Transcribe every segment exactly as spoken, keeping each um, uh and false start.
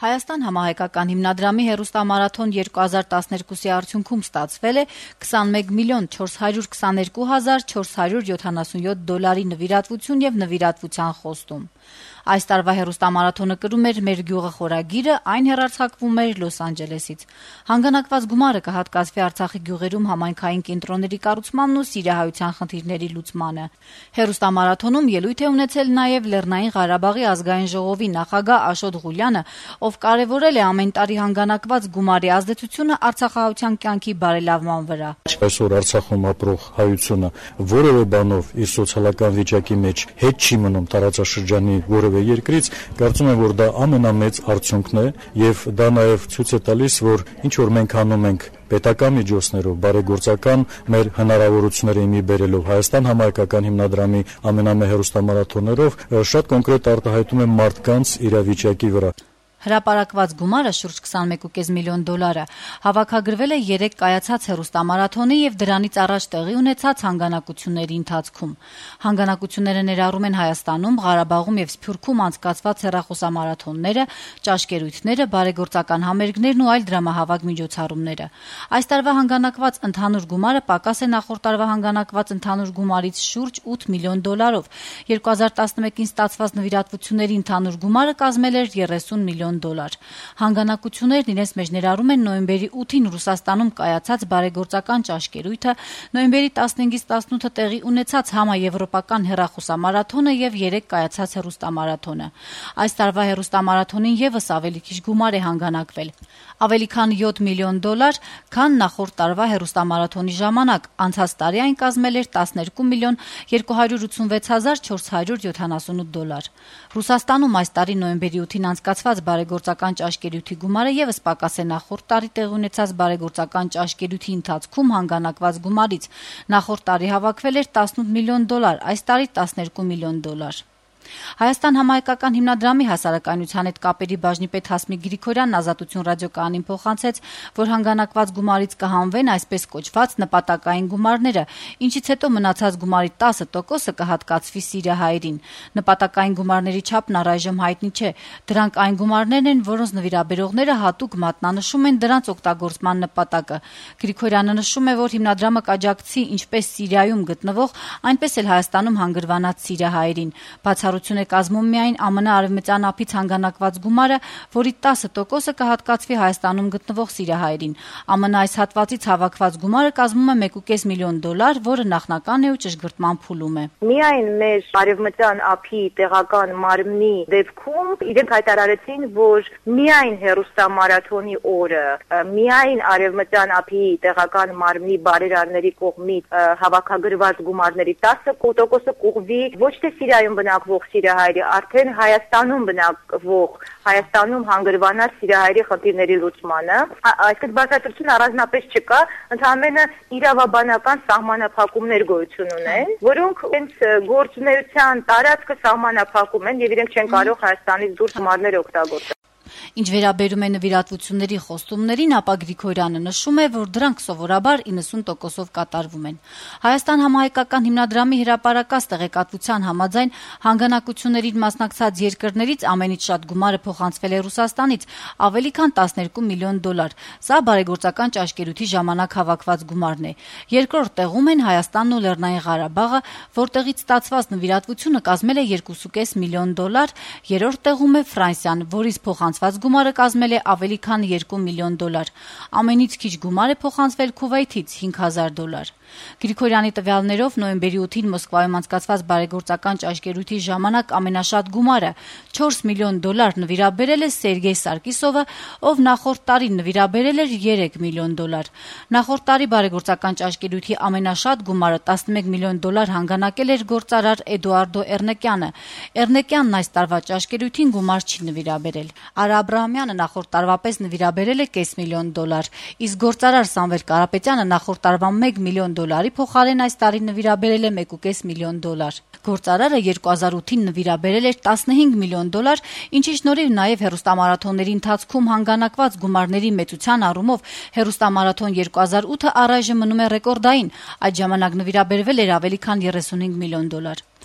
Հայաստան համահայկական հիմնադրամի հեռուստամարաթոն երկու հազար տասներկուսի արդյունքում ստացվել է քսանմեկ միլիոն չորս հարյուր քսաներկու հազար չորս հարյուր յոթանասունյոթ դոլարի նվիրատվություն եւ նվիրատվության խոստում։ Այս տարվա հեռուստամարաթոնը կրում էր «Մեր գյուղը» խորագիրը, այն հեռարձակվում էր Լոս Անջելեսից։ Հանգանակված գումարը կհատկացվի Արցախի գյուղերում համայնքային կենտրոնների կառուցմանն ու սիրիահայության խնդիրների լուծմանը։ Հեռուստամարաթոնում ելույթ է ունեցել նաեւ Լեռնային Ղարաբաղի ազգային ժողովի նախագահ Աշոտ Ղուլյանը, ով կարևորել է ամեն տարի հանգանակված գումարի ազդեցությունը արցախահայության կյանքի բարելավման վրա։ Այսօր Արցախում ապրող հայությունը որևէ բանով իր սոցիալական վիճակի մեջ հետ չի մնում տարածաշրջանի որևէ երկրից, կարծում եմ, որ դա ամենամեծ արդյունքն է եւ դա նաեւ ցույց է տալիս, որ ինչ որ մենք անում ենք պետական միջոցներով, բարեգործական մեր հնարավորությունները իմի բերելով Հայաստան համահայկական հիմնադրամի ամենամեծ հեռուստամարաթոններով շատ կոնկրետ արտահայտում է մարդկանց իրավիճակի վրա։ Հրապարակված գումարը շուրջ քսանմեկ կես միլիոն դոլար է, հավաքագրվել է երեք կայացած հեռուստամարաթոնի եւ դրանից առաջ տեղի ունեցած հանգանակությունների ընթացքում։ Հանգանակությունները ներառում են Հայաստանում, Ղարաբաղում եւ Սփյուռքում անցկացված հեռախոսամարաթոնները, ճաշկերույթները, բարեգործական համերգներն ու այլ դրամահավաք միջոցառումները։ Այս տարվա հանգանակված ընդհանուր գումարը պակաս է նախորդ տարվա հանգանակված ընդհանուր գումարից շուրջ ութ միլիոն դոլարով։ երկու հազար տասնմեկին ստացված նվիրատվությունների ընդհանուր գումարը կազմել էր երեսուն միլիոն դոլար։ Հանգանակություններն իրենց մեջ ներառում են նոյեմբերի ութին Ռուսաստանում կայացած բարեգործական ճաշկերույթը, նոյեմբերի տասնհինգից տասնութը տեղի ունեցած համաեվրոպական հեռախոսամարաթոնը եւ երեք կայացած հեռուստամարաթոնը։ Այս տարվա հեռուստամարաթոնին եւս ավելի քիչ գումար է հանգանակվել։ Ավելի քան յոթ միլիոն դոլար, քան նախորդ տարվա հեռուստամարաթոնի ժամանակ, անցած տարի այն կազմել էր տասներկու միլիոն երկու հարյուր ութսունվեց հազար չորս հարյուր յոթանասունութ դոլար։ Ռուսաստանում այս տարի նոյեմբերի ութին անցկացված բարեգործական ճաշկերույթի գումարը եւս պակաս է նախորդ տարի տեղի ունեցած բարեգործական ճաշկերույթի ընթացքում հանգանակված գումարից։ Նախորդ տարի հավաքվել էր տասնութ միլիոն դոլար, այս տարի տասներկու միլիոն դոլար։ Հայաստան համահայկական հիմնադրամի հասարակայնության հետ կապերի բաժնի պետ Հասմիկ Գրիգորյանն Ազատություն ռադիոկայանին փոխանցեց, որ հանգանակված գումարից կհանվեն այսպես կոչված նպատակային գումարները, ինչից հետո մնացած գումարի տասը տոկոսը կհատկացվի սիրիահայերին։ Նպատակային գումարների չափն առայժմ հայտնի չէ։ Դրանք այն գումարներն են, որոնց նվիրաբերողները հատուկ մատնանշում են դրանց օգտագործման նպատակը։ Գրիգորյանը նշում է, որ հիմնադրամը կաջակցի ինչպես Սիրիայում գտնվող, այնպես էլ Հայաստանում հանգրվանած սիրիահայերին։ Բացառություն է կազմում միայն ԱՄՆ արևմտյան ափից հանգանակված գումարը, որի տասը տոկոսը կհատկացվի Հայաստանում գտնվող սիրիահայերին։ ԱՄՆ այս հատվածից հավաքված գումարը կազմում է մեկ կես միլիոն դոլար, որը նախնական է ու ճշգրտման փուլում է։ Միայն մեր արևմտյան ափի տեղական մարմնի դեպքում իրենք հայտարարեցին, որ միայն հեռուստամարաթոնի օրը, միայն արևմտյան ափի տեղական մարմնի բարերարների կողմից հավաքագրված գումարների տասը տոկոսը կուղվի ոչ թե Սիրիայում բնակվող սիրիահայերի, արդեն Հայաստանում բնակվող, Հայաստանում հանգրվանած սիրիահայերի խնդիրների լուծմանը։ Այսինքն բացատրություն առանձնապես չկա, ընդհանրապես իրավաբանական սահմանափակումներ գոյություն ունեն, որոնք հենց գործունեության տարածքը սահմանափակում են եւ իրենք չեն կարող Հայաստանից դուրս գումարներ օգտագործել։ Ինչ վերաբերում է նվիրատվությունների խոստումներին, ապա Գրիգորյանը նշում է, որ դրանք սովորաբար իննսուն տոկոսով կատարվում են։ Հայաստան համահայկական հիմնադրամի հրապարակած տեղեկատվության համաձայն հանգանակություններին մասնակցած երկրներից ամենից շատ գումարը փոխանցվել է Ռուսաստանից՝ ավելի քան տասներկու միլիոն դոլար։ Սա բարեգործական ճաշկերույթի ժամանակ հավաքված գումարն է։ Երկրորդ տեղում են Հայաստանն ու Լեռնային Ղարաբաղը, որտեղից ստացված նվիրատվությունը կազմել է երկու կես միլիոն դոլար, երրորդ տեղում է Ֆրանսիան, որից փոխանցված գումարը կազմել է ավելի քան երկու միլիոն դոլար։ Ամենից քիչ գումար է փոխանցվել Քուվեյթից՝ հինգ հազար դոլար։ Գրիգորյանի տվյալներով նոյեմբերի ութին Մոսկվայում անցկացված բարեգործական ճաշկերույթի ժամանակ ամենաշատ գումարը չորս միլիոն դոլար նվիրաբերել է Սերգեյ Սարգիսովը, ով նախորդ տարի նվիրաբերել էր երեք միլիոն դոլար։ Նախորդ տարի բարեգործական ճաշկերույթի ամենաշատ գումարը տասնմեկ միլիոն դոլար հանգանակել էր գործարար Էդուարդո Էռնեկյանը։ Էռնեկյանն այս տարվա ճաշկերույթին գումար չի նվիրաբերել։ Արա Աբրահամյանը նախորդ տարվա պես նվիրաբերել է կես միլիոն դոլար, իսկ գործարար Սամվել Կարապետյանը նախորդ տարվա մեկ միլիոն դոլարի փոխարեն այս տարի նվիրաբերել է մեկ կես միլիոն դոլար։ Գործարարը երկու հազար ութին նվիրաբերել էր տասնհինգ միլիոն դոլար, ինչի շնորհիվ նաև հեռուստամարաթոնների ընթացքում հանգանակված գումարների մեծության առումով հեռուստամարաթոն երկու հազար ութը առայժմ մնում է ռեկորդային, այդ ժամանակ նվիրաբերվել էր ավելի քան երեսունհինգ միլիոն դոլար։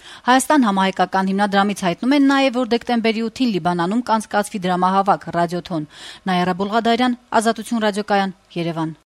Հայաստան համահայկական հիմնադրամից հայտնում են նաև, որ դեկտեմբերի ութին Լիբանանում կանցկացվի դրամահավաք ռադիոթոն։ Նայարա Բուլղադարյան, Ազատություն ռադիոկայան, Երևան։